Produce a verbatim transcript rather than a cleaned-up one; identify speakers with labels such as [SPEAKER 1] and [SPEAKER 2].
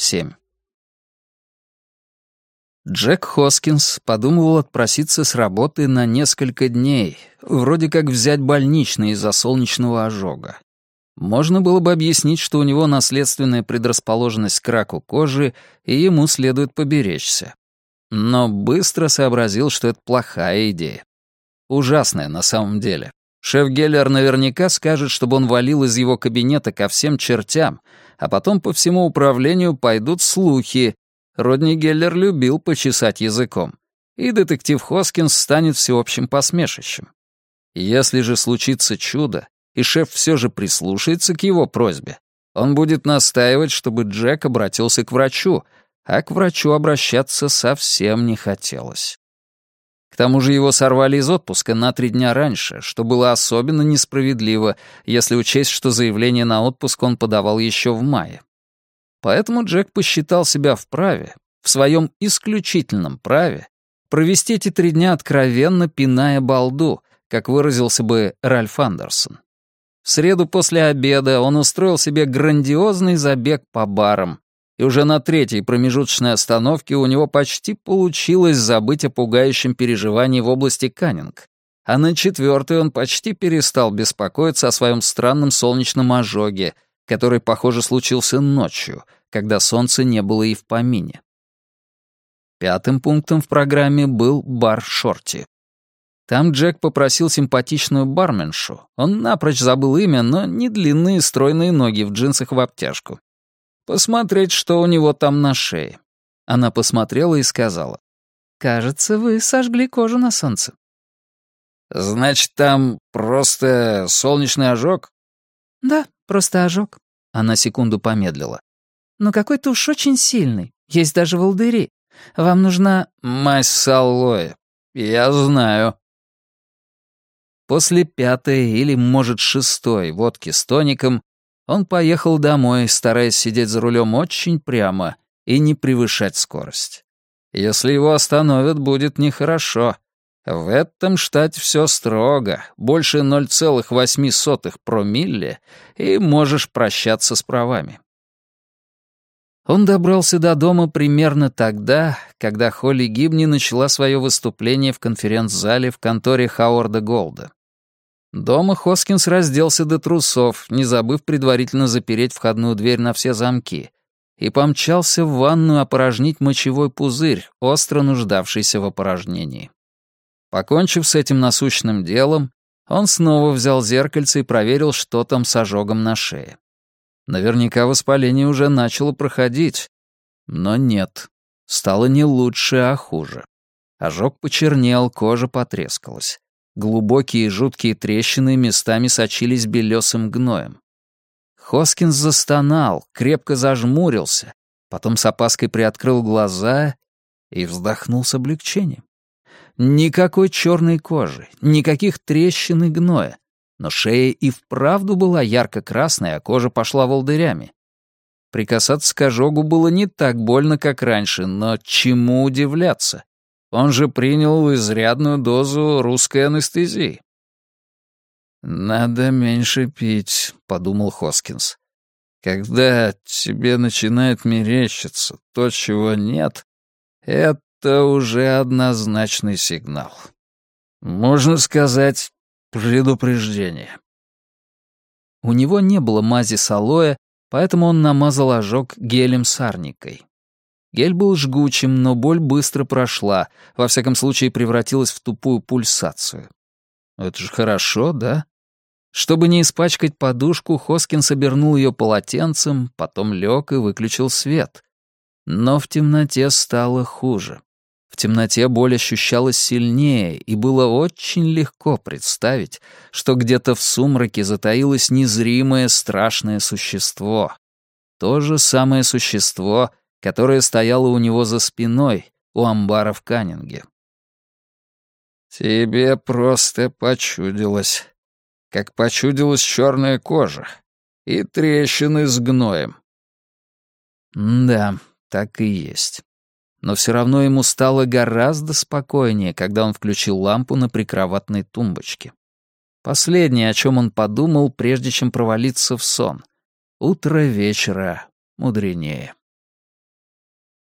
[SPEAKER 1] семь. Джек Хоскинс подумывал отпроситься с работы на несколько дней, вроде как взять больничный из-за солнечного ожога. Можно было бы объяснить, что у него наследственная предрасположенность к раку кожи, и ему следует поберечься. Но быстро сообразил, что это плохая идея. Ужасная на самом деле. Шеф Геллер наверняка скажет, чтобы он валил из его кабинета ко всем чертям, а потом по всему управлению пойдут слухи. Родни Геллер любил почесать языком, и детектив Хоскинс станет всеобщим посмешищем. Если же случится чудо, и шеф все же прислушается к его просьбе, он будет настаивать, чтобы Джек обратился к врачу, а к врачу обращаться совсем не хотелось. К тому же его сорвали из отпуска на три дня раньше, что было особенно несправедливо, если учесть, что заявление на отпуск он подавал еще в мае. Поэтому Джек посчитал себя вправе, в своем исключительном праве, провести эти три дня откровенно пиная балду, как выразился бы Ральф Андерсон. В среду после обеда он устроил себе грандиозный забег по барам, и уже на третьей промежуточной остановке у него почти получилось забыть о пугающем переживании в области Каннинг, а на четвертой он почти перестал беспокоиться о своем странном солнечном ожоге, который, похоже, случился ночью, когда солнца не было и в помине. Пятым пунктом в программе был бар Шорти. Там Джек попросил симпатичную барменшу, он напрочь забыл имя, но не длинные стройные ноги в джинсах в обтяжку, посмотреть, что у него там на шее. Она посмотрела и сказала: «Кажется, вы сожгли кожу на солнце». «Значит, там просто солнечный ожог?» «Да, просто ожог». Она секунду помедлила. «Но какой-то уж очень сильный. Есть даже волдыри. Вам нужна...» «Мазь с алоэ. Я знаю». После пятой или, может, шестой водки с тоником он поехал домой, стараясь сидеть за рулем очень прямо и не превышать скорость. Если его остановят, будет нехорошо. В этом штате все строго, больше ноль целых восемь сотых промилле, и можешь прощаться с правами. Он добрался до дома примерно тогда, когда Холли Гибни начала свое выступление в конференц-зале в конторе Хауарда Голда. Дома Хоскинс разделся до трусов, не забыв предварительно запереть входную дверь на все замки, и помчался в ванную опорожнить мочевой пузырь, остро нуждавшийся в опорожнении. Покончив с этим насущным делом, он снова взял зеркальце и проверил, что там с ожогом на шее. Наверняка воспаление уже начало проходить, но нет, стало не лучше, а хуже. Ожог почернел, кожа потрескалась. Глубокие и жуткие трещины местами сочились белесым гноем. Хоскинс застонал, крепко зажмурился, потом с опаской приоткрыл глаза и вздохнул с облегчением. Никакой черной кожи, никаких трещин и гноя, но шея и вправду была ярко-красной, а кожа пошла волдырями. Прикасаться к ожогу было не так больно, как раньше, но чему удивляться? Он же принял изрядную дозу русской анестезии. «Надо меньше пить», — подумал Хоскинс. «Когда тебе начинает мерещиться то, чего нет, это уже однозначный сигнал. Можно сказать, предупреждение». У него не было мази с алоэ, поэтому он намазал ожог гелем с арникой. Гель был жгучим, но боль быстро прошла, во всяком случае превратилась в тупую пульсацию. Это же хорошо, да? Чтобы не испачкать подушку, Хоскинс обернул ее полотенцем, потом лег и выключил свет. Но в темноте стало хуже. В темноте боль ощущалась сильнее, и было очень легко представить, что где-то в сумраке затаилось незримое страшное существо. То же самое существо, которое стояло у него за спиной, у амбара в Каннинге. «Тебе просто почудилось. Как почудилась черная кожа и трещины с гноем». Да, так и есть. Но все равно ему стало гораздо спокойнее, когда он включил лампу на прикроватной тумбочке. Последнее, о чем он подумал, прежде чем провалиться в сон. Утро вечера мудренее.